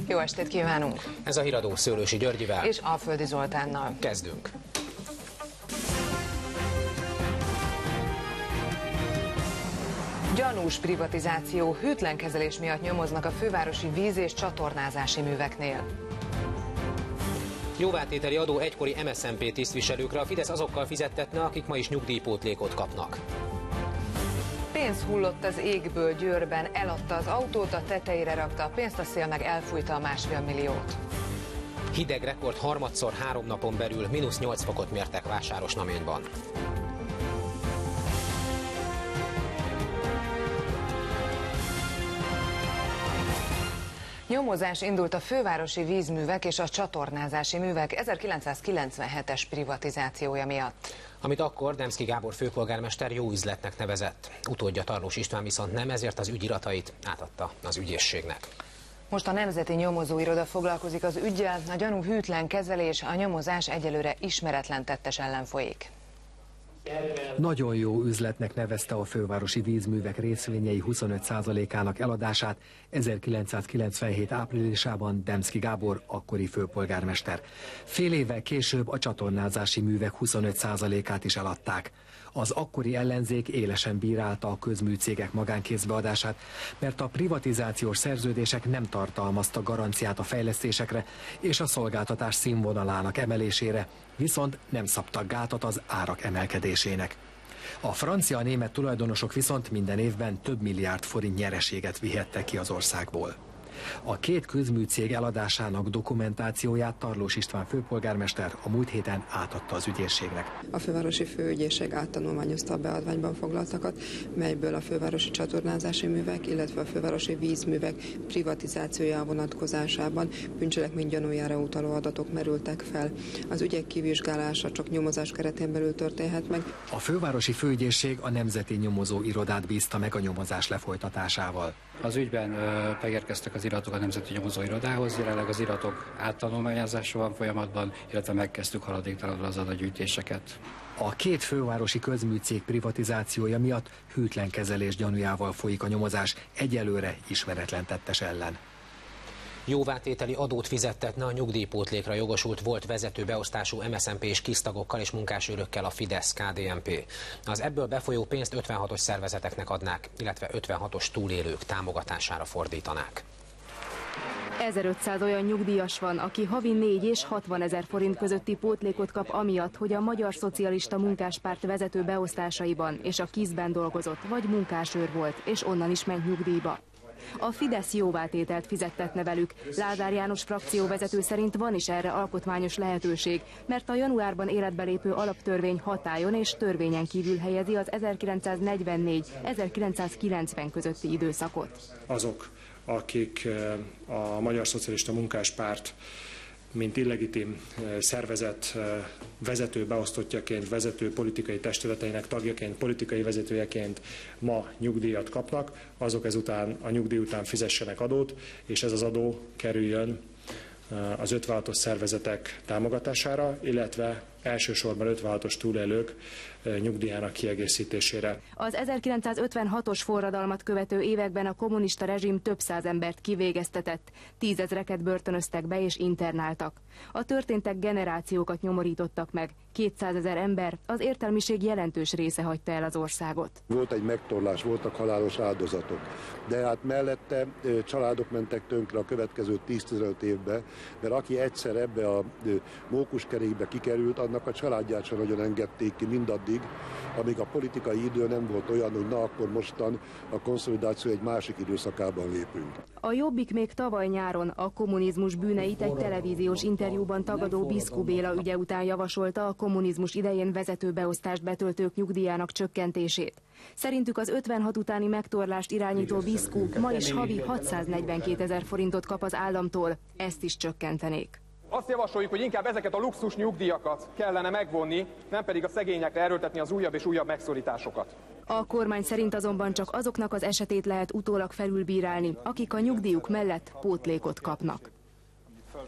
Jó estét kívánunk! Ez a híradó Szőlősi Györgyivel és Alföldi Zoltánnal. Kezdünk. Gyanús privatizáció, hűtlen kezelés miatt nyomoznak a fővárosi víz- és csatornázási műveknél. Jóvátételi adó egykori MSZNP tisztviselőkre, a Fidesz azokkal fizettetne, akik ma is nyugdíjpótlékot kapnak. Pénz hullott az égből Győrben, eladta az autót, a tetejére rakta a pénzt, a szél meg elfújta a 1,5 milliót. Hideg rekord harmadszor 3 napon belül, -8 fokot mértek Vásárosnaményban. Nyomozás indult a fővárosi vízművek és a csatornázási művek 1997-es privatizációja miatt. Amit akkor Demszky Gábor főpolgármester jó üzletnek nevezett. Utódja Tarlós István viszont nem, ezért az ügyiratait átadta az ügyészségnek. Most a Nemzeti Nyomozóiroda foglalkozik az üggyel, a gyanú hűtlen kezelés, a nyomozás egyelőre ismeretlen tettes ellen folyik. Nagyon jó üzletnek nevezte a fővárosi vízművek részvényei 25%-ának eladását 1997 áprilisában Demszky Gábor, akkori főpolgármester. Fél évvel később a csatornázási művek 25%-át is eladták. Az akkori ellenzék élesen bírálta a közműcégek magánkézbeadását, mert a privatizációs szerződések nem tartalmazta garanciát a fejlesztésekre és a szolgáltatás színvonalának emelésére, viszont nem szabtak gátat az árak emelkedésének. A francia-német tulajdonosok viszont minden évben több milliárd forint nyereséget vihettek ki az országból. A két közműcég eladásának dokumentációját Tarlós István főpolgármester a múlt héten átadta az ügyészségnek. A fővárosi főügyészség áttanulmányozta a beadványban foglaltakat, melyből a fővárosi csatornázási művek, illetve a fővárosi vízművek privatizációja vonatkozásában bűncselekmény gyanújára utaló adatok merültek fel. Az ügyek kivizsgálása csak nyomozás keretén belül történhet meg. A fővárosi főügyészség a Nemzeti Nyomozóirodát bízta meg a nyomozás lefolytatásával. Az ügyben megérkeztek az iratok a Nemzeti Nyomozóirodához, jelenleg az iratok áttanulmányozása van folyamatban, illetve megkezdtük haladéktalanul az adatgyűjtéseket. A két fővárosi közműcég privatizációja miatt hűtlen kezelés gyanújával folyik a nyomozás egyelőre ismeretlen tettes ellen. Jóvátételi adót fizettetne a nyugdíjpótlékra jogosult volt vezetőbeosztású MSZNP és kisztagokkal és munkásőrökkel a Fidesz-KDNP. Az ebből befolyó pénzt 56-os szervezeteknek adnák, illetve 56-os túlélők támogatására fordítanák. 1500 olyan nyugdíjas van, aki havi 4 és 60 000 forint közötti pótlékot kap amiatt, hogy a Magyar Szocialista Munkáspárt vezető beosztásaiban és a KISZ-ben dolgozott, vagy munkásőr volt, és onnan is ment nyugdíjba. A Fidesz jóvátételt fizettetne velük. Lázár János frakcióvezető szerint van is erre alkotmányos lehetőség, mert a januárban életbe lépő alaptörvény hatályon és törvényen kívül helyezi az 1944-1990 közötti időszakot. Azok, akik a Magyar Szocialista Munkáspárt mint illegitim szervezet vezető beosztottjaként, vezető politikai testületeinek tagjaként, politikai vezetőjeként ma nyugdíjat kapnak, azok ezután a nyugdíj után fizessenek adót, és ez az adó kerüljön az 56-os szervezetek támogatására, illetve elsősorban 56-os túlélők nyugdíjának kiegészítésére. Az 1956-os forradalmat követő években a kommunista rezsim több száz embert kivégeztetett, 10 000-eket börtönöztek be és internáltak. A történtek generációkat nyomorítottak meg, 200 000 ember, az értelmiség jelentős része hagyta el az országot. Volt egy megtorlás, voltak halálos áldozatok, de hát mellette családok mentek tönkre a következő 10-15 évben, mert aki egyszer ebbe a mókuskerékbe kikerült, annak a családját sem nagyon engedték ki mindaddig, amíg a politikai idő nem volt olyan, hogy na akkor mostan a konszolidáció egy másik időszakában lépünk. A Jobbik még tavaly nyáron a kommunizmus bűneit egy televíziós interjúban tagadó Biszku Béla ügye után javasolta a kommunizmus idején vezető beosztást betöltők nyugdíjának csökkentését. Szerintük az 56 utáni megtorlást irányító Biszku ma is havi 642 000 forintot kap az államtól, ezt is csökkentenék. Azt javasoljuk, hogy inkább ezeket a luxus nyugdíjakat kellene megvonni, nem pedig a szegényekre erőltetni az újabb és újabb megszorításokat. A kormány szerint azonban csak azoknak az esetét lehet utólag felülbírálni, akik a nyugdíjuk mellett pótlékot kapnak.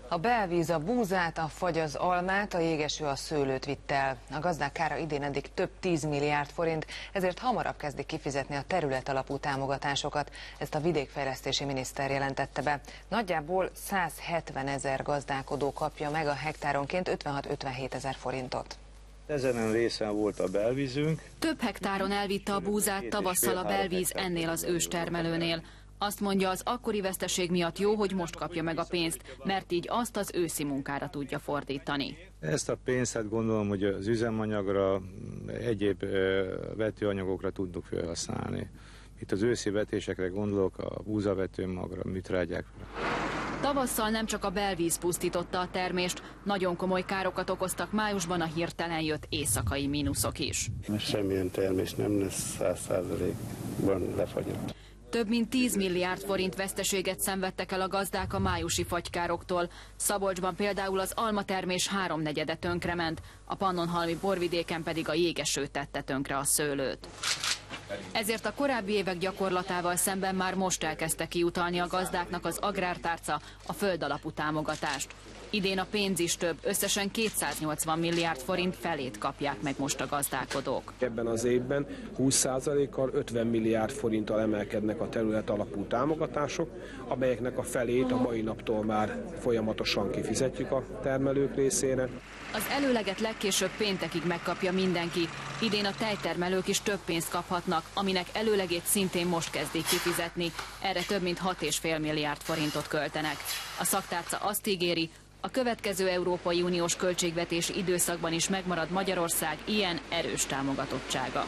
A belvíz a búzát, a fagy az almát, a jégeső a szőlőt vitt el. A gazdák kára idén eddig több 10 milliárd forint, ezért hamarabb kezdik kifizetni a területalapú támogatásokat. Ezt a vidékfejlesztési miniszter jelentette be. Nagyjából 170 000 gazdálkodó kapja meg a hektáronként 56-57 000 forintot. Ezen részen volt a belvízünk. Több hektáron elvitte a búzát tavasszal a belvíz ennél az őstermelőnél. Azt mondja, az akkori veszteség miatt jó, hogy most kapja meg a pénzt, mert így azt az őszi munkára tudja fordítani. Ezt a pénzt hát gondolom, hogy az üzemanyagra, egyéb vetőanyagokra tudjuk felhasználni. Itt az őszi vetésekre gondolok, a búzavetőmagra, műtrágyákra. Tavasszal nem csak a belvíz pusztította a termést, nagyon komoly károkat okoztak májusban a hirtelen jött éjszakai mínuszok is. Semmilyen termés nem lesz 100%-ban lefagyott. Több mint 10 milliárd forint veszteséget szenvedtek el a gazdák a májusi fagykároktól. Szabolcsban például az almatermés 3/4 tönkrement, a Pannonhalmi borvidéken pedig a jégeső tette tönkre a szőlőt. Ezért a korábbi évek gyakorlatával szemben már most elkezdte kiutalni a gazdáknak az agrártárca a földalapú támogatást. Idén a pénz is több, összesen 280 milliárd forint felét kapják meg most a gazdálkodók. Ebben az évben 20%-kal 50 milliárd forinttal emelkednek a terület alapú támogatások, amelyeknek a felét a mai naptól már folyamatosan kifizetjük a termelők részére. Az előleget legkésőbb péntekig megkapja mindenki. Idén a tejtermelők is több pénzt kaphatnak, aminek előlegét szintén most kezdik kifizetni. Erre több mint 6,5 milliárd forintot költenek. A szaktárca azt ígéri, a következő Európai Uniós költségvetési időszakban is megmarad Magyarország ilyen erős támogatottsága.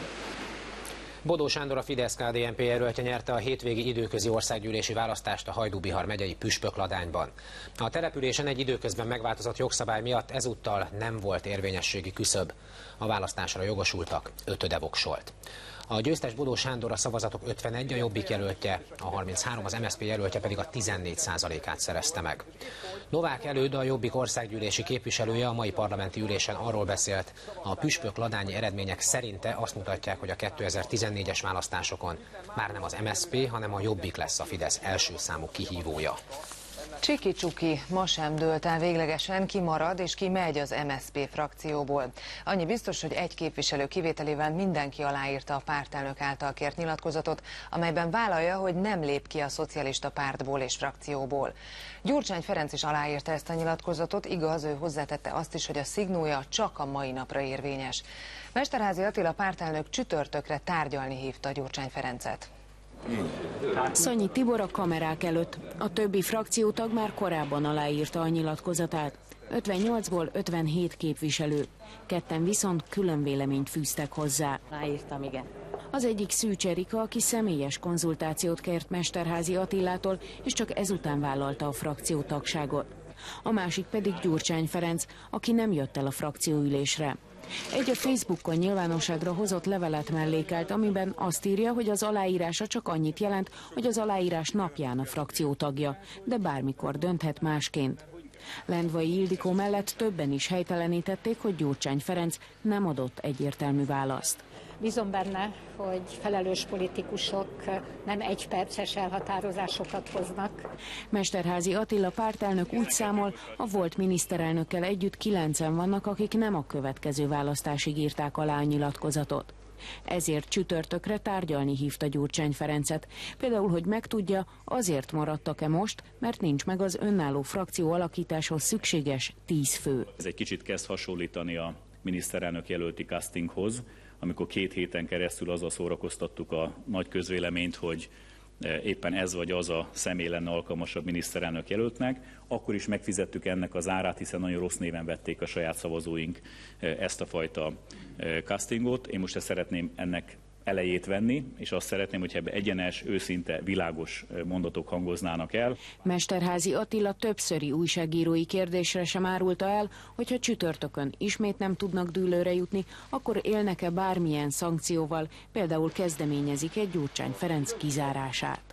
Bodó Sándor, a Fidesz-KDNP jelöltje nyerte a hétvégi időközi országgyűlési választást a Hajdú-Bihar megyei Püspökladányban. A településen egy időközben megváltozott jogszabály miatt ezúttal nem volt érvényességi küszöb. A választásra jogosultak 5 voksolt. A győztes Bodó Sándor, a szavazatok 51, a Jobbik jelöltje, a 33, az MSZP jelöltje pedig a 14%-át szerezte meg. Novák Előd, a Jobbik országgyűlési képviselője a mai parlamenti ülésen arról beszélt, a püspökladányi eredmények szerinte azt mutatják, hogy a 2014-es választásokon már nem az MSZP, hanem a Jobbik lesz a Fidesz első számú kihívója. Csiki-csuki, ma sem dőlt el véglegesen, ki marad és ki megy az MSZP frakcióból. Annyi biztos, hogy egy képviselő kivételével mindenki aláírta a pártelnök által kért nyilatkozatot, amelyben vállalja, hogy nem lép ki a szocialista pártból és frakcióból. Gyurcsány Ferenc is aláírta ezt a nyilatkozatot, igaz, ő hozzátette azt is, hogy a szignója csak a mai napra érvényes. Mesterházy Attila pártelnök csütörtökre tárgyalni hívta Gyurcsány Ferencet. Szanyi Tibor a kamerák előtt. A többi frakciótag már korábban aláírta a nyilatkozatát. 58-ból 57 képviselő. Ketten viszont külön véleményt fűztek hozzá. Aláírtam, igen. Az egyik Szűcs Erika, aki személyes konzultációt kért Mesterházy Attilától, és csak ezután vállalta a frakció tagságot. A másik pedig Gyurcsány Ferenc, aki nem jött el a frakcióülésre. Egy a Facebookon nyilvánosságra hozott levelet mellékelt, amiben azt írja, hogy az aláírása csak annyit jelent, hogy az aláírás napján a frakció tagja, de bármikor dönthet másként. Lendvai Ildikó mellett többen is helytelenítették, hogy Gyurcsány Ferenc nem adott egyértelmű választ. Bízom benne, hogy felelős politikusok nem egyperces elhatározásokat hoznak. Mesterházy Attila pártelnök úgy számol, a volt miniszterelnökkel együtt 9-en vannak, akik nem a következő választásig írták alá a nyilatkozatot. Ezért csütörtökre tárgyalni hívta Gyurcsány Ferencet. Például, hogy megtudja, azért maradtak-e most, mert nincs meg az önálló frakció alakításhoz szükséges 10 fő. Ez egy kicsit kezd hasonlítani a miniszterelnök jelölti castinghoz, amikor 2 héten keresztül azzal szórakoztattuk a nagy közvéleményt, hogy éppen ez vagy az a személy lenne alkalmasabb miniszterelnök jelöltnek, akkor is megfizettük ennek az árát, hiszen nagyon rossz néven vették a saját szavazóink ezt a fajta castingot. Én most ezt szeretném ennek elejét venni, és azt szeretném, hogyha ebbe egyenes, őszinte, világos mondatok hangoznának el. Mesterházy Attila többszöri újságírói kérdésre sem árulta el, hogyha csütörtökön ismét nem tudnak dűlőre jutni, akkor élnek-e bármilyen szankcióval, például kezdeményezik egy Gyurcsány Ferenc kizárását.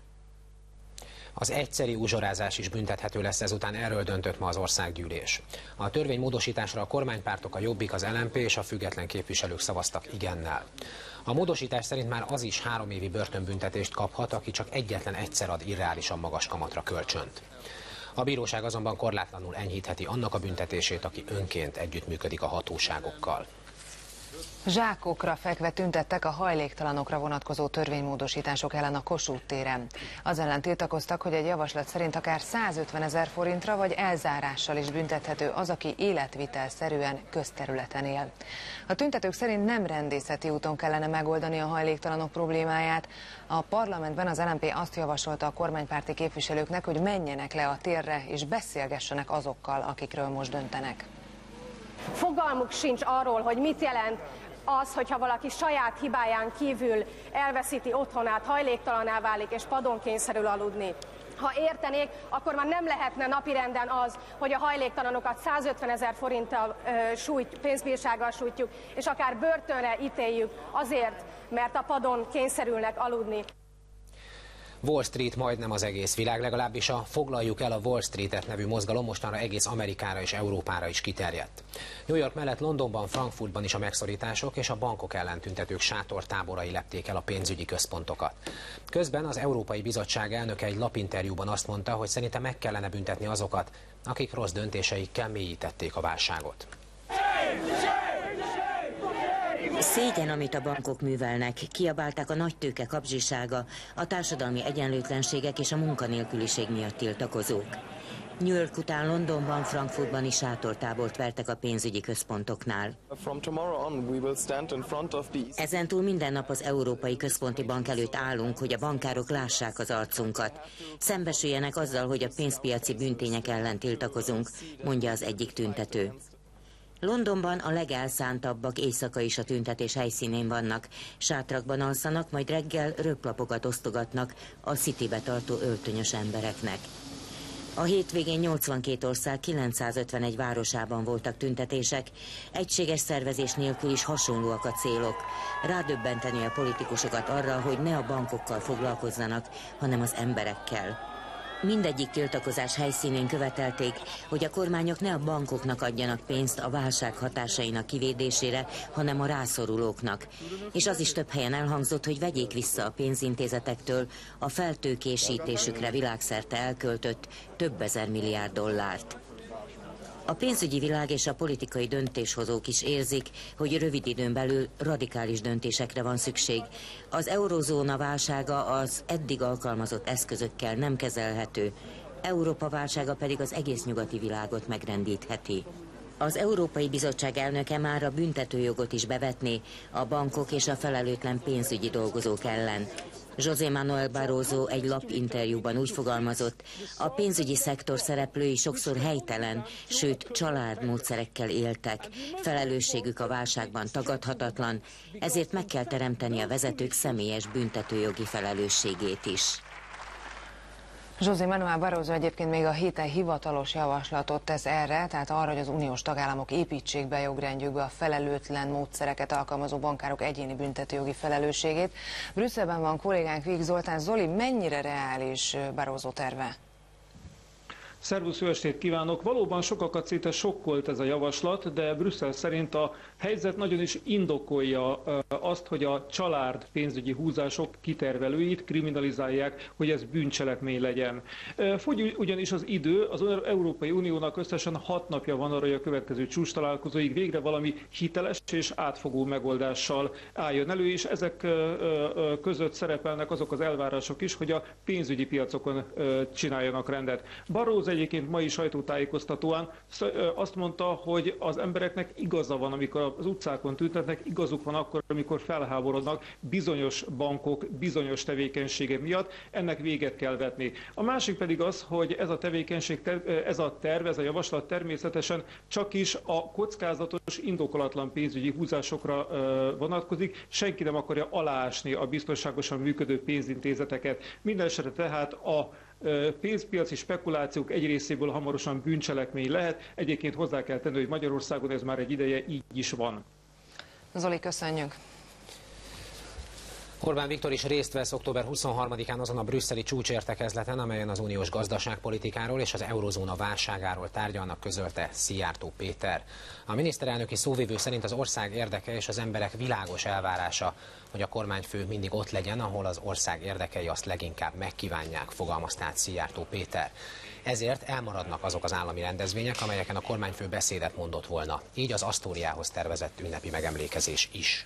Az egyszeri uzsorázás is büntethető lesz ezután, erről döntött ma az országgyűlés. A törvény módosításra a kormánypártok, a Jobbik, az LMP és a független képviselők szavaztak igennel. A módosítás szerint már az is 3 évi börtönbüntetést kaphat, aki csak egyetlen egyszer ad irreálisan magas kamatra kölcsönt. A bíróság azonban korlátlanul enyhítheti annak a büntetését, aki önként együttműködik a hatóságokkal. Zsákokra fekve tüntettek a hajléktalanokra vonatkozó törvénymódosítások ellen a Kossuth téren. Az ellen tiltakoztak, hogy egy javaslat szerint akár 150 000 forintra vagy elzárással is büntethető az, aki életvitelszerűen közterületen él. A tüntetők szerint nem rendészeti úton kellene megoldani a hajléktalanok problémáját. A parlamentben az LMP azt javasolta a kormánypárti képviselőknek, hogy menjenek le a térre és beszélgessenek azokkal, akikről most döntenek. Fogalmuk sincs arról, hogy mit jelent az, hogyha valaki saját hibáján kívül elveszíti otthonát, hajléktalanná válik és padon kényszerül aludni. Ha értenék, akkor már nem lehetne napirenden az, hogy a hajléktalanokat 150 000 forinttal pénzbírsággal sújtjuk, és akár börtönre ítéljük azért, mert a padon kényszerülnek aludni. Wall Street majdnem az egész világ, legalábbis a Foglaljuk el a Wall Street-et nevű mozgalom mostanra egész Amerikára és Európára is kiterjedt. New York mellett Londonban, Frankfurtban is a megszorítások és a bankok ellen tüntetők sátortáborai lepték el a pénzügyi központokat. Közben az Európai Bizottság elnöke egy lapinterjúban azt mondta, hogy szerinte meg kellene büntetni azokat, akik rossz döntéseikkel mélyítették a válságot. Szégyen, amit a bankok művelnek, kiabálták a nagytőke kapzsisága, a társadalmi egyenlőtlenségek és a munkanélküliség miatt tiltakozók. New York után Londonban, Frankfurtban is sátortábort vertek a pénzügyi központoknál. Ezentúl minden nap az Európai Központi Bank előtt állunk, hogy a bankárok lássák az arcunkat. Szembesüljenek azzal, hogy a pénzpiaci bűntények ellen tiltakozunk, mondja az egyik tüntető. Londonban a legelszántabbak éjszaka is a tüntetés helyszínén vannak. Sátrakban alszanak, majd reggel röplapokat osztogatnak a Citybe tartó öltönyös embereknek. A hétvégén 82 ország 951 városában voltak tüntetések, egységes szervezés nélkül is hasonlóak a célok. Rádöbbenteni a politikusokat arra, hogy ne a bankokkal foglalkozzanak, hanem az emberekkel. Mindegyik tiltakozás helyszínén követelték, hogy a kormányok ne a bankoknak adjanak pénzt a válság hatásainak kivédésére, hanem a rászorulóknak. És az is több helyen elhangzott, hogy vegyék vissza a pénzintézetektől a feltőkésítésükre világszerte elköltött több ezer milliárd dollárt. A pénzügyi világ és a politikai döntéshozók is érzik, hogy rövid időn belül radikális döntésekre van szükség. Az eurózóna válsága az eddig alkalmazott eszközökkel nem kezelhető, Európa válsága pedig az egész nyugati világot megrendítheti. Az Európai Bizottság elnöke már a büntetőjogot is bevetné a bankok és a felelőtlen pénzügyi dolgozók ellen. José Manuel Barroso egy lapinterjúban úgy fogalmazott, a pénzügyi szektor szereplői sokszor helytelen, sőt családmódszerekkel éltek. Felelősségük a válságban tagadhatatlan, ezért meg kell teremteni a vezetők személyes büntetőjogi felelősségét is. José Manuel Barroso egyébként még a héten hivatalos javaslatot tesz erre, tehát arra, hogy az uniós tagállamok építsék be jogrendjükbe a felelőtlen módszereket alkalmazó bankárok egyéni büntetőjogi felelősségét. Brüsszelben van kollégánk Víg Zoltán. Zoli, mennyire reális Barroso terve? Szervusz, jó estét kívánok! Valóban sokakat szinte sokkolt ez a javaslat, de Brüsszel szerint a helyzet nagyon is indokolja azt, hogy a család pénzügyi húzások kitervelőit kriminalizálják, hogy ez bűncselekmény legyen. Fogy ugyanis az idő, az Európai Uniónak összesen 6 napja van arra, hogy a következő csúcstalálkozóig végre valami hiteles és átfogó megoldással álljon elő, és ezek között szerepelnek azok az elvárások is, hogy a pénzügyi piacokon csináljanak rendet. Barroso egyébként mai sajtótájékoztatóan azt mondta, hogy az embereknek igaza van, amikor az utcákon tüntetnek, igazuk van akkor, amikor felháborodnak bizonyos bankok, bizonyos tevékenysége miatt, ennek véget kell vetni. A másik pedig az, hogy ez a tevékenység, ez a terv, ez a javaslat természetesen csak is a kockázatos, indokolatlan pénzügyi húzásokra vonatkozik, senki nem akarja aláásni a biztonságosan működő pénzintézeteket. Mindenesetre tehát a pénzpiaci spekulációk egy részéből hamarosan bűncselekmény lehet. Egyébként hozzá kell tenni, hogy Magyarországon ez már egy ideje így is van. Zoli, köszönjük! Orbán Viktor is részt vesz október 23-án azon a brüsszeli csúcsértekezleten, amelyen az uniós gazdaságpolitikáról és az eurozóna válságáról tárgyalnak, közölte Szijjártó Péter. A miniszterelnöki szóvivő szerint az ország érdeke és az emberek világos elvárása, hogy a kormányfő mindig ott legyen, ahol az ország érdekei azt leginkább megkívánják, fogalmazta át Szijjártó Péter. Ezért elmaradnak azok az állami rendezvények, amelyeken a kormányfő beszédet mondott volna. Így az Asztóriához tervezett ünnepi megemlékezés is.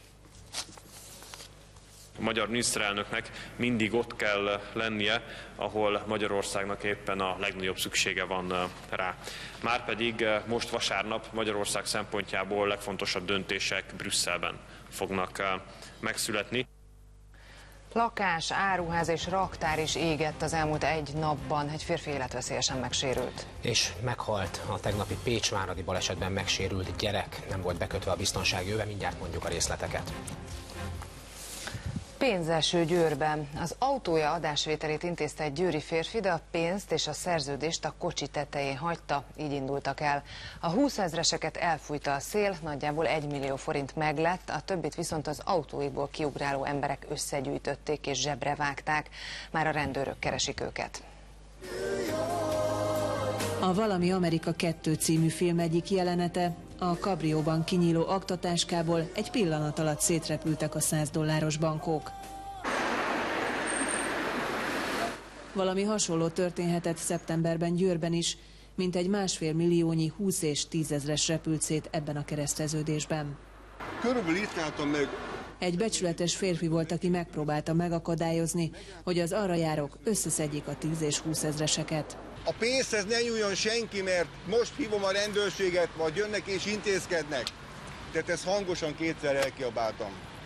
A magyar miniszterelnöknek mindig ott kell lennie, ahol Magyarországnak éppen a legnagyobb szüksége van rá. Márpedig most vasárnap Magyarország szempontjából legfontosabb döntések Brüsszelben fognak megszületni. Lakás, áruház és raktár is égett az elmúlt egy napban. Egy férfi életveszélyesen megsérült. És meghalt a tegnapi pécsváradi balesetben megsérült gyerek. Nem volt bekötve a biztonsági öve, mindjárt mondjuk a részleteket. Pénzeső Győrben. Az autója adásvételét intézte egy győri férfi, de a pénzt és a szerződést a kocsi tetején hagyta, így indultak el. A 20 000-eseket elfújta a szél, nagyjából 1 millió forint meglett, a többit viszont az autóikból kiugráló emberek összegyűjtötték és zsebre vágták. Már a rendőrök keresik őket. A Valami Amerika 2 című film egyik jelenete. A kabrióban kinyíló aktatáskából egy pillanat alatt szétrepültek a $100 bankok. Valami hasonló történhetett szeptemberben Győrben is, mintegy 1,5 milliónyi 20 és 10 000-es repült szét ebben a kereszteződésben. Körülbelül itt álltam meg. Egy becsületes férfi volt, aki megpróbálta megakadályozni, hogy az arra járók összeszedjék a 10 és 20 000-eseket. A pénzhez ne nyúljon senki, mert most hívom a rendőrséget, vagy jönnek és intézkednek. Tehát ezt hangosan 2-szer elkiabáltam.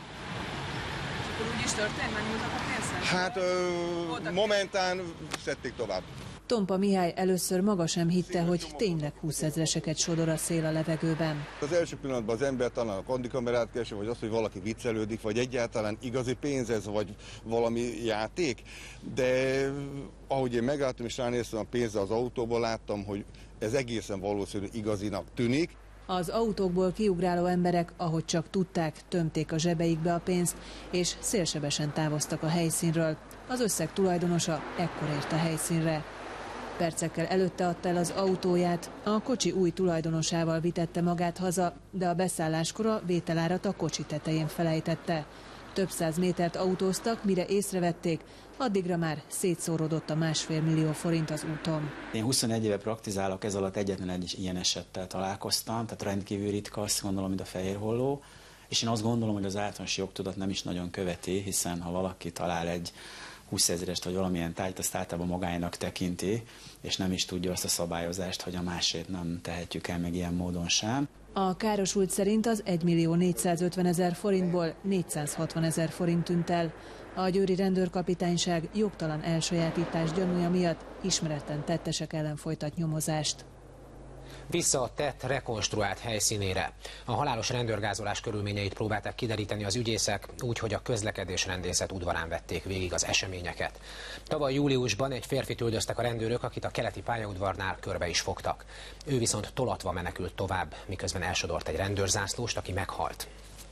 Akkor úgy is történt, megnyúltak a pénzhez? Hát momentán szedték tovább. Tompa Mihály először maga sem hitte, hogy tényleg 20 000-eseket sodor a szél a levegőben. Az első pillanatban az ember talán a kandikamerát keresi, vagy az, hogy valaki viccelődik, vagy egyáltalán igazi pénz ez, vagy valami játék. De ahogy én megálltam és ránéztem a pénzre az autóból, láttam, hogy ez egészen valószínű igazinak tűnik. Az autókból kiugráló emberek, ahogy csak tudták, tömték a zsebeikbe a pénzt, és szélsebesen távoztak a helyszínről. Az összeg tulajdonosa ekkor ért a helyszínre. Percekkel előtte adta el az autóját, a kocsi új tulajdonosával vitette magát haza, de a beszálláskor a vételárat a kocsi tetején felejtette. Több 100 métert autóztak, mire észrevették, addigra már szétszóródott a 1,5 millió forint az úton. Én 21 éve praktizálok, ez alatt egyetlen egy ilyen esettel találkoztam, tehát rendkívül ritka, azt gondolom, mint a fehérholló, és én azt gondolom, hogy az általános jogtudat nem is nagyon követi, hiszen ha valaki talál egy 20 000-est vagy valamilyen tárgyat, azt általában magáénak tekinti, és nem is tudja azt a szabályozást, hogy a másét nem tehetjük el meg ilyen módon sem. A károsult szerint az 1 millió 450 000 forintból 460 000 forint tűnt el. A győri rendőrkapitányság jogtalan elsajátítás gyanúja miatt ismeretlen tettesek ellen folytat nyomozást. Vissza a tett rekonstruált helyszínére. A halálos rendőrgázolás körülményeit próbálták kideríteni az ügyészek, úgy, hogy a közlekedésrendészet udvarán vették végig az eseményeket. Tavaly júliusban egy férfit üldöztek a rendőrök, akit a keleti pályaudvarnál körbe is fogtak. Ő viszont tolatva menekült tovább, miközben elsodort egy rendőrzászlóst, aki meghalt.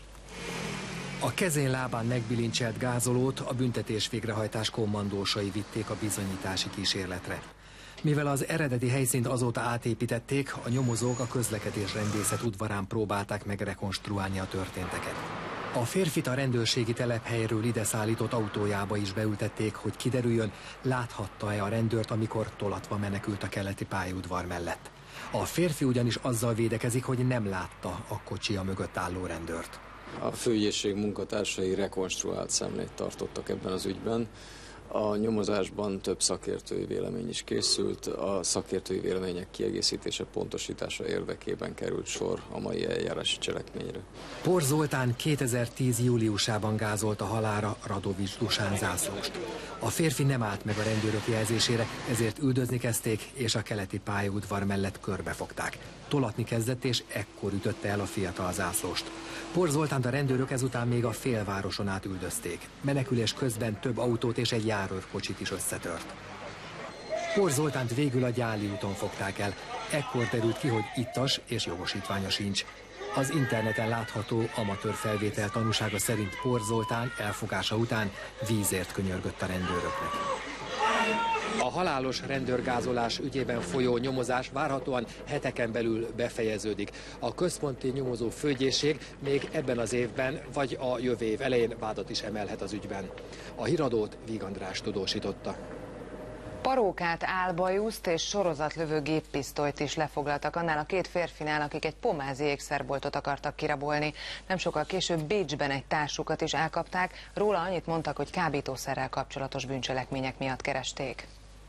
A kezén-lábán megbilincselt gázolót a büntetés végrehajtás kommandósai vitték a bizonyítási kísérletre. Mivel az eredeti helyszínt azóta átépítették, a nyomozók a közlekedésrendészet udvarán próbálták meg rekonstruálni a történteket. A férfit a rendőrségi telephelyről ide szállított autójába is beültették, hogy kiderüljön, láthatta-e a rendőrt, amikor tolatva menekült a keleti pályaudvar mellett. A férfi ugyanis azzal védekezik, hogy nem látta a kocsia mögött álló rendőrt. A főügyészség munkatársai rekonstruált szemlét tartottak ebben az ügyben. A nyomozásban több szakértői vélemény is készült, a szakértői vélemények kiegészítése, pontosítása érdekében került sor a mai eljárási cselekményre. Por Zoltán 2010. júliusában gázolta halálra Radovics Dusán zászlóst. A férfi nem állt meg a rendőrök jelzésére, ezért üldözni kezdték, és a keleti pályaudvar mellett körbefogták. Tolatni kezdett, és ekkor ütötte el a fiatal zászlóst. Por Zoltánt a rendőrök ezután még a félvároson át üldözték. Menekülés közben több autót és egy járőrkocsit is összetört. Por Zoltánt végül a Gyáli úton fogták el. Ekkor derült ki, hogy ittas és jogosítványa sincs. Az interneten látható amatőr felvétel tanúsága szerint Por Zoltán elfogása után vízért könyörgött a rendőröknek. A halálos rendőrgázolás ügyében folyó nyomozás várhatóan heteken belül befejeződik. A központi nyomozó főügyészség még ebben az évben vagy a jövő év elején vádat is emelhet az ügyben. A híradót Víg András tudósította. Parókát, álbajuszt és sorozatlövő géppisztolyt is lefoglaltak annál a két férfinál, akik egy pomázi ékszerboltot akartak kirabolni. Nem sokkal később Bécsben egy társukat is elkapták, róla annyit mondtak, hogy kábítószerrel kapcsolatos bűncselekmények miatt keresték.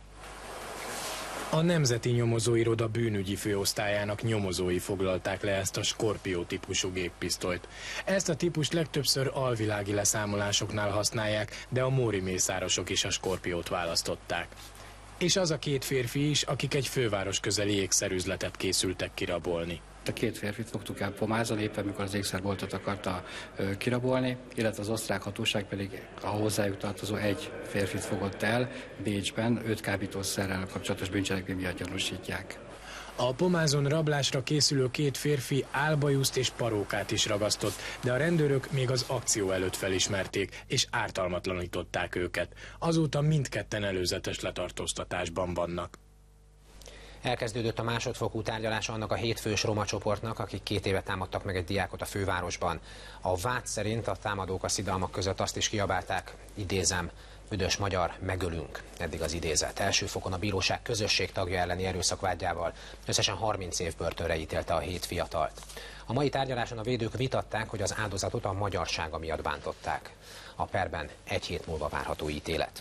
A Nemzeti Nyomozóiroda bűnügyi főosztályának nyomozói foglalták le ezt a Scorpio típusú géppisztolyt. Ezt a típust legtöbbször alvilági leszámolásoknál használják, de a móri mészárosok is a Scorpiót választották. És az a két férfi is, akik egy főváros közeli ékszerüzletet készültek kirabolni. A két férfit fogtuk el pomázzal éppen, mikor az ékszerboltot akarta kirabolni, illetve az osztrák hatóság pedig a hozzájuk tartozó egy férfit fogott el Bécsben, 5 kábítószerrel kapcsolatos bűncselekmény miatt gyanúsítják. A pomázon rablásra készülő két férfi álbajuszt és parókát is ragasztott, de a rendőrök még az akció előtt felismerték és ártalmatlanították őket. Azóta mindketten előzetes letartóztatásban vannak. Elkezdődött a másodfokú tárgyalása annak a 7 fős roma csoportnak, akik 2 éve támadtak meg egy diákot a fővárosban. A vád szerint a támadók a szidalmak között azt is kiabálták, idézem, büdös magyar, megölünk. Eddig az idézet. Első fokon a bíróság közösség tagja elleni erőszakvádjával összesen 30 év börtönre ítélte a 7 fiatalt. A mai tárgyaláson a védők vitatták, hogy az áldozatot a magyarsága miatt bántották. A perben 1 hét múlva várható ítélet.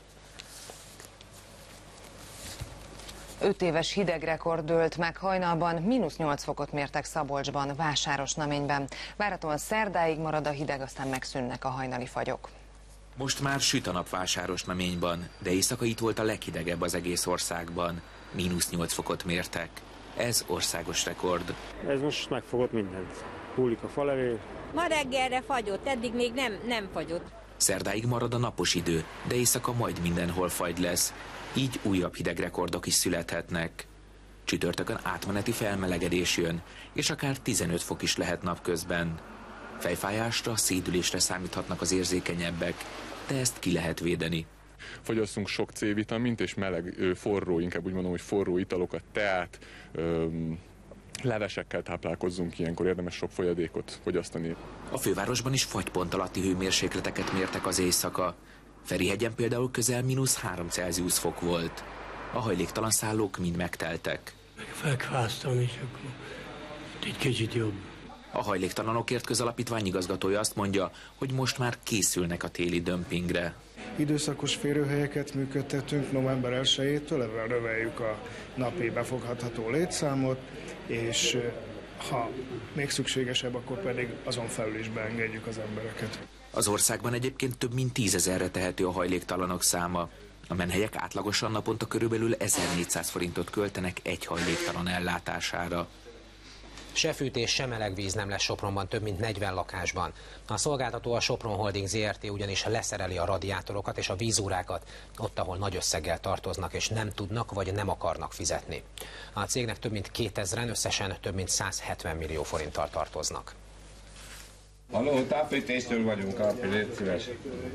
5 éves hidegrekord dőlt meg hajnalban, -8 fokot mértek Szabolcsban, Vásárosnaményben. Várhatóan szerdáig marad a hideg, aztán megszűnnek a hajnali fagyok. Most már süt a nap Vásárosnaményban, de éjszaka itt volt a leghidegebb az egész országban. -8 fokot mértek. Ez országos rekord. Ez most megfogott mindent. Húlik a falevél. Ma reggelre fagyott, eddig még nem fagyott. Szerdáig marad a napos idő, de éjszaka majd mindenhol fagy lesz. Így újabb hidegrekordok is születhetnek. Csütörtökön átmeneti felmelegedés jön, és akár 15 fok is lehet napközben. Fejfájásra, szédülésre számíthatnak az érzékenyebbek, de ezt ki lehet védeni. Fogyasszunk sok C-vitamint és meleg, forró, inkább úgy mondom, hogy forró italokat, teát, levesekkel táplálkozzunk, ilyenkor érdemes sok folyadékot fogyasztani. A fővárosban is fagypont alatti hőmérsékleteket mértek az éjszaka. Ferihegyen például közel -3 Celsius fok volt. A hajléktalan szállók mind megteltek. Felkváztam, és akkor egy kicsit jobb. A Hajléktalanokért Közalapítvány igazgatója azt mondja, hogy most már készülnek a téli dömpingre. Időszakos férőhelyeket működtetünk november 1-től, ebben növeljük a napi befogható létszámot, és ha még szükségesebb, akkor pedig azon felül is beengedjük az embereket. Az országban egyébként több mint 10 000-re tehető a hajléktalanok száma. A menhelyek átlagosan naponta körülbelül 1400 forintot költenek egy hajléktalan ellátására. Se fűtés, se meleg víz nem lesz Sopronban több mint 40 lakásban. A szolgáltató, a Sopron Holding Zrt. Ugyanis leszereli a radiátorokat és a vízórákat ott, ahol nagy összeggel tartoznak és nem tudnak vagy nem akarnak fizetni. A cégnek több mint 2000-en, összesen több mint 170 millió forinttal tartoznak. Halló, távfűtéstől vagyunk, Alpi, légy szíves.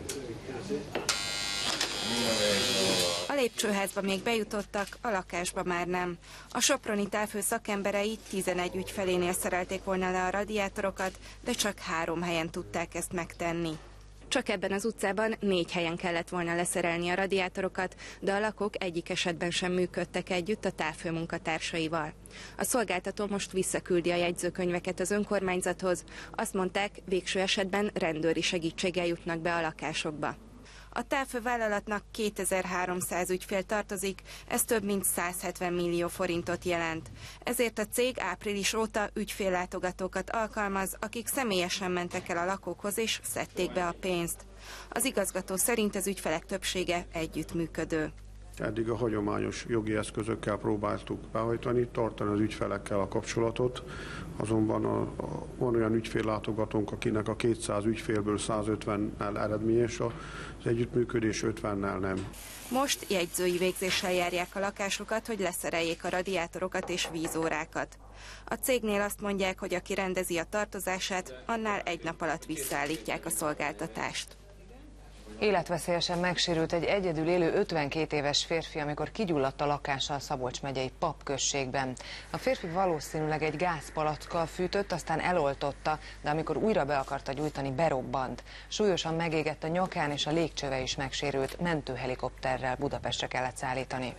A lépcsőházba még bejutottak, a lakásba már nem. A soproni távhő szakemberei 11 ügyfelénél szerelték volna le a radiátorokat, de csak 3 helyen tudták ezt megtenni. Csak ebben az utcában 4 helyen kellett volna leszerelni a radiátorokat, de a lakók egyik esetben sem működtek együtt a távhő munkatársaival. A szolgáltató most visszaküldi a jegyzőkönyveket az önkormányzathoz. Azt mondták, végső esetben rendőri segítséggel jutnak be a lakásokba. A távhővállalatnak 2300 ügyfél tartozik, ez több mint 170 millió forintot jelent. Ezért a cég április óta ügyféllátogatókat alkalmaz, akik személyesen mentek el a lakókhoz és szedték be a pénzt. Az igazgató szerint az ügyfelek többsége együttműködő. Eddig a hagyományos jogi eszközökkel próbáltuk behajtani, tartani az ügyfelekkel a kapcsolatot, azonban van olyan ügyféllátogatónk, akinek a 200 ügyfélből 150-nel eredményes az együttműködés, 50-nel nem. Most jegyzői végzéssel járják a lakásokat, hogy leszereljék a radiátorokat és vízórákat. A cégnél azt mondják, hogy aki rendezi a tartozását, annál egy nap alatt visszaállítják a szolgáltatást. Életveszélyesen megsérült egy egyedül élő 52 éves férfi, amikor kigyulladt a lakása a Szabolcs megyei Pap községben. A férfi valószínűleg egy gázpalackkal fűtött, aztán eloltotta, de amikor újra be akarta gyújtani, berobbant. Súlyosan megégett a nyakán, és a légcsöve is megsérült, mentőhelikopterrel Budapestre kellett szállítani.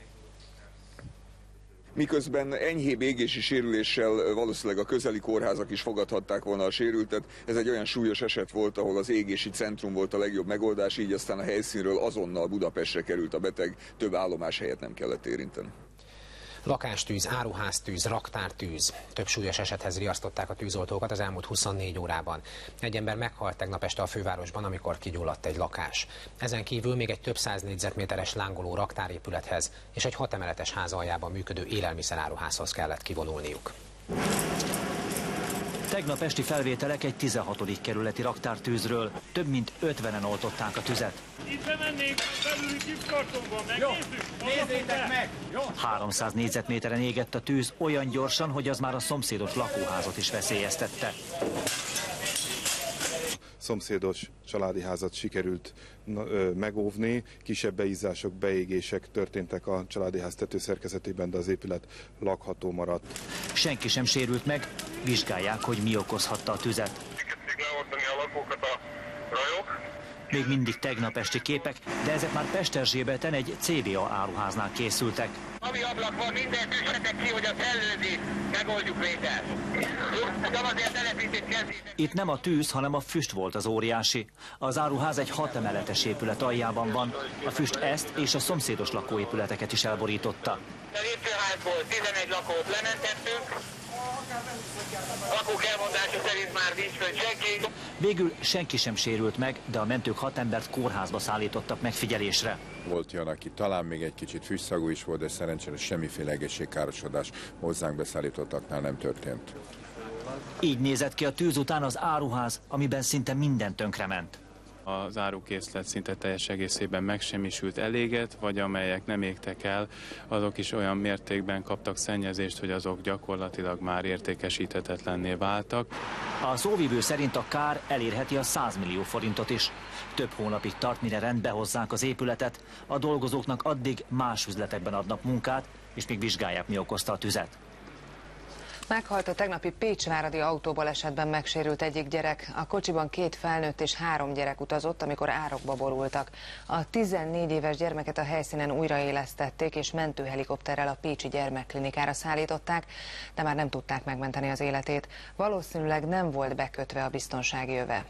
Miközben enyhébb égési sérüléssel valószínűleg a közeli kórházak is fogadhatták volna a sérültet. Ez egy olyan súlyos eset volt, ahol az égési centrum volt a legjobb megoldás, így aztán a helyszínről azonnal Budapestre került a beteg, több állomás helyet nem kellett érinteni. Lakástűz, áruháztűz, raktártűz. Több súlyos esethez riasztották a tűzoltókat az elmúlt 24 órában. Egy ember meghalt tegnap este a fővárosban, amikor kigyulladt egy lakás. Ezen kívül még egy több 100 négyzetméteres lángoló raktárépülethez és egy 6 emeletes ház aljában működő élelmiszeráruházhoz kellett kivonulniuk. Tegnap esti felvételek egy 16. kerületi raktártűzről. Több mint 50-en oltották a tüzet. Itt bemennénk, belüli kiskartonban, megnézzük! Nézzétek meg! 300 négyzetméteren égett a tűz olyan gyorsan, hogy az már a szomszédos lakóházat is veszélyeztette. Szomszédos családi házat sikerült megóvni, kisebb beízások, beégések történtek a családi ház tetőszerkezetében, de az épület lakható maradt. Senki sem sérült meg, vizsgálják, hogy mi okozhatta a tüzet. Még mindig tegnap esti képek, de ezek már Pesterzsébeten egy CBA áruháznál készültek. Ami ablak van, minden tűzsetek ki, hogy a szellőzést megoldjuk vétel. Itt nem a tűz, hanem a füst volt az óriási. Az áruház egy 6 emeletes épület aljában van. A füst ezt és a szomszédos lakóépületeket is elborította. A lépcsőházból 11 lakót lementettünk. A lakók elmondása szerint már nincs fönn senki. Végül senki sem sérült meg, de a mentők 6 embert kórházba szállítottak megfigyelésre. Volt olyan, aki talán még egy kicsit füstszagú is volt, de szerencsére semmiféle egészségkárosodás hozzánk beszállítottaknál nem történt. Így nézett ki a tűz után az áruház, amiben szinte minden tönkrement. Az árukészlet szinte teljes egészében megsemmisült, eléget, vagy amelyek nem égtek el, azok is olyan mértékben kaptak szennyezést, hogy azok gyakorlatilag már értékesíthetetlenné váltak. A szóvivő szerint a kár elérheti a 100 millió forintot is. Több hónapig tart, mire rendbe hozzák az épületet, a dolgozóknak addig más üzletekben adnak munkát, és még vizsgálják, mi okozta a tüzet. Meghalt a tegnapi pécsváradi autóbalesetben megsérült egyik gyerek. A kocsiban 2 felnőtt és 3 gyerek utazott, amikor árokba borultak. A 14 éves gyermeket a helyszínen újraélesztették, és mentőhelikopterrel a pécsi gyermekklinikára szállították, de már nem tudták megmenteni az életét. Valószínűleg nem volt bekötve a biztonsági öve.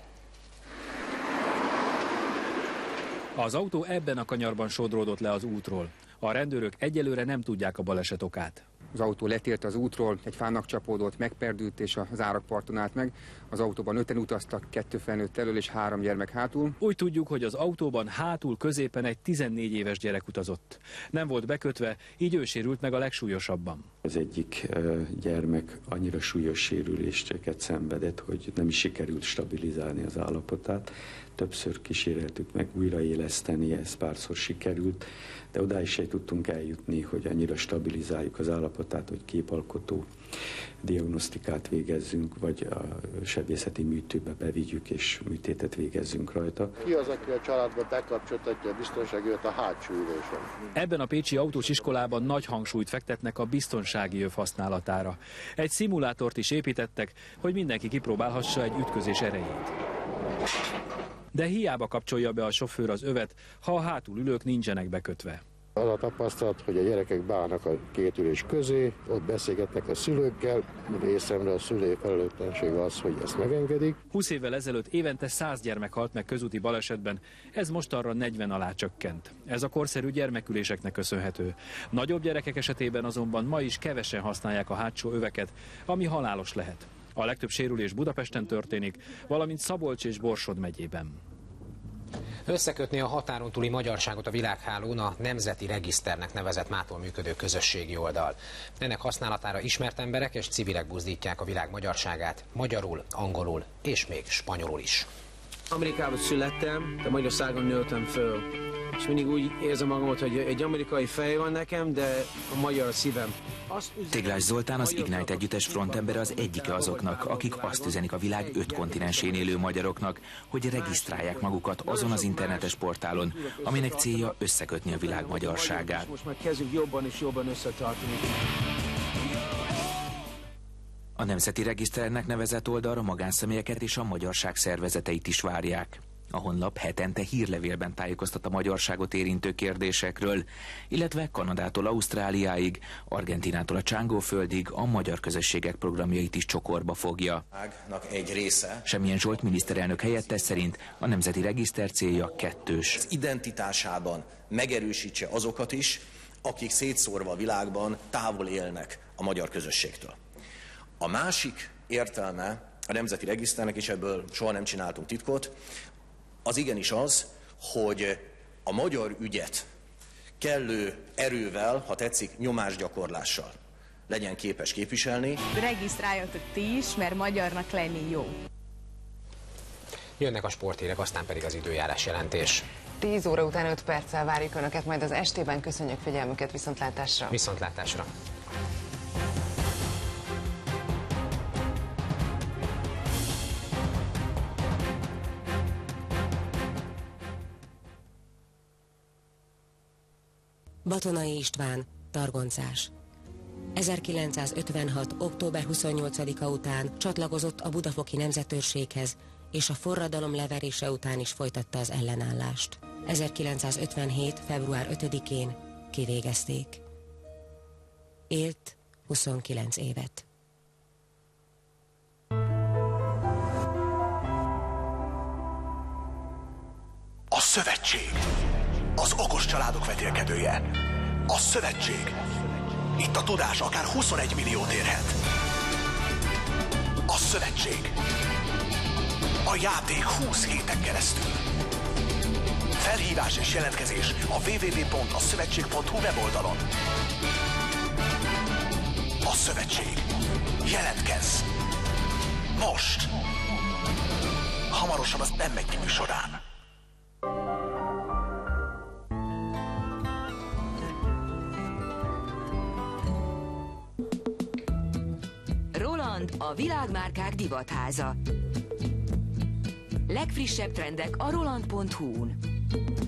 Az autó ebben a kanyarban sodródott le az útról. A rendőrök egyelőre nem tudják a baleset okát. Az autó letért az útról, egy fának csapódott, megperdült és az árakparton állt meg. Az autóban 5-en utaztak, 2 felnőtt elől és 3 gyermek hátul. Úgy tudjuk, hogy az autóban hátul középen egy 14 éves gyerek utazott. Nem volt bekötve, így ő sérült meg a legsúlyosabban. Az egyik gyermek annyira súlyos sérüléseket szenvedett, hogy nem is sikerült stabilizálni az állapotát. Többször kíséreltük meg újraéleszteni, ez párszor sikerült, de odáig se tudtunk eljutni, hogy annyira stabilizáljuk az állapotát, hogy képalkotó diagnosztikát végezzünk, vagy a sebészeti műtőbe bevigyük és műtétet végezzünk rajta. Ki az, aki a családba bekapcsoltatja a biztonsági övet a hátsó ülésen? Ebben a pécsi autós iskolában nagy hangsúlyt fektetnek a biztonsági öv használatára. Egy szimulátort is építettek, hogy mindenki kipróbálhassa egy ütközés erejét. De hiába kapcsolja be a sofőr az övet, ha a hátul ülők nincsenek bekötve. Az a tapasztalat, hogy a gyerekek beállnak a 2 ülés közé, ott beszélgetnek a szülőkkel, részemre a szülői felelőtlenség az, hogy ezt megengedik. 20 évvel ezelőtt évente 100 gyermek halt meg közúti balesetben, ez mostanra 40 alá csökkent. Ez a korszerű gyermeküléseknek köszönhető. Nagyobb gyerekek esetében azonban ma is kevesen használják a hátsó öveket, ami halálos lehet. A legtöbb sérülés Budapesten történik, valamint Szabolcs és Borsod megyében. Összekötni a határon túli magyarságot a világhálón a Nemzeti Regiszternek nevezett mától működő közösségi oldal. Ennek használatára ismert emberek és civilek buzdítják a világ magyarságát, magyarul, angolul és még spanyolul is. Amerikában születtem, de Magyarországon nőttem föl. És mindig úgy érzem magamat, hogy egy amerikai fej van nekem, de a magyar a szívem. Téglás Zoltán, az Ignite együttes frontembere, az egyike azoknak, akik azt üzenik a világ 5 kontinensén élő magyaroknak, hogy regisztrálják magukat azon az internetes portálon, aminek célja összekötni a világ magyarságát. Most már kezdünk jobban és jobban összetartani. A Nemzeti Regiszternek nevezett oldalra magánszemélyeket és a magyarság szervezeteit is várják. A honlap hetente hírlevélben tájékoztat a magyarságot érintő kérdésekről, illetve Kanadától Ausztráliáig, Argentinától a Csángóföldig a magyar közösségek programjait is csokorba fogja. Egy része. Semmilyen Zsolt miniszterelnök helyettes szerint a Nemzeti Regiszter célja kettős. Az identitásában megerősítse azokat is, akik szétszórva a világban távol élnek a magyar közösségtől. A másik értelme a Nemzeti Regiszternek, és ebből soha nem csináltunk titkot, az igenis az, hogy a magyar ügyet kellő erővel, ha tetszik, nyomásgyakorlással legyen képes képviselni. Regisztráljatok ti is, mert magyarnak lenni jó. Jönnek a sporthírek, aztán pedig az időjárás jelentés. 10 óra után 5 perccel várjuk Önöket majd az estében. Köszönjük figyelmüket, viszontlátásra! Viszontlátásra! Batonai István, targoncás. 1956. október 28-a után csatlakozott a budafoki nemzetőrséghez, és a forradalom leverése után is folytatta az ellenállást. 1957. február 5-én kivégezték. Élt 29 évet. A szövetség. Az okos családok vetélkedője. A szövetség. Itt a tudás akár 21 milliót érhet. A szövetség. A játék 20 héten keresztül. Felhívás és jelentkezés a www.aszövetség.hu weboldalon. A szövetség. Jelentkezz! Most! Hamarosan az nem megy műsorán. Roland, a világmárkák divatháza. Legfrissebb trendek a roland.hu-n.